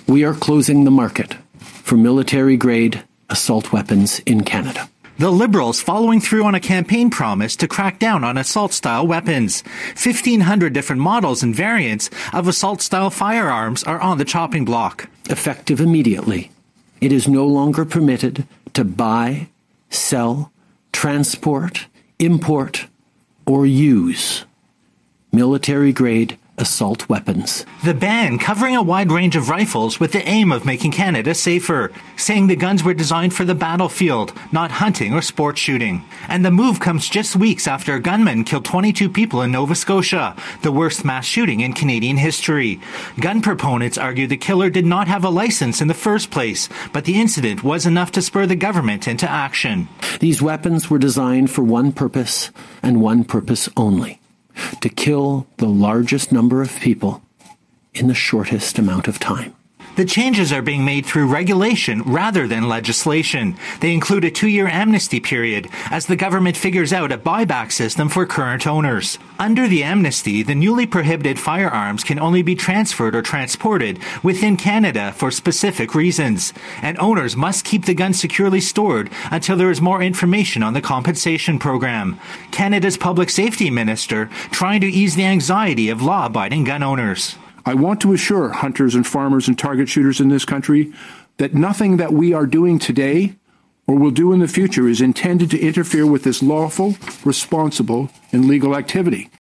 We are closing the market for military-grade assault weapons in Canada. The Liberals following through on a campaign promise to crack down on assault-style weapons. 1,500 different models and variants of assault-style firearms are on the chopping block. Effective immediately, it is no longer permitted to buy, sell, transport, import, or use military-grade assault weapons. The ban covering a wide range of rifles with the aim of making Canada safer, saying the guns were designed for the battlefield, not hunting or sport shooting. And the move comes just weeks after a gunman killed 22 people in Nova Scotia, the worst mass shooting in Canadian history. Gun proponents argue the killer did not have a license in the first place, but the incident was enough to spur the government into action. These weapons were designed for one purpose and one purpose only: to kill the largest number of people in the shortest amount of time. The changes are being made through regulation rather than legislation. They include a 2-year amnesty period as the government figures out a buyback system for current owners. Under the amnesty, the newly prohibited firearms can only be transferred or transported within Canada for specific reasons, and owners must keep the guns securely stored until there is more information on the compensation program. Canada's Public Safety Minister trying to ease the anxiety of law-abiding gun owners. I want to assure hunters and farmers and target shooters in this country that nothing that we are doing today or will do in the future is intended to interfere with this lawful, responsible, and legal activity.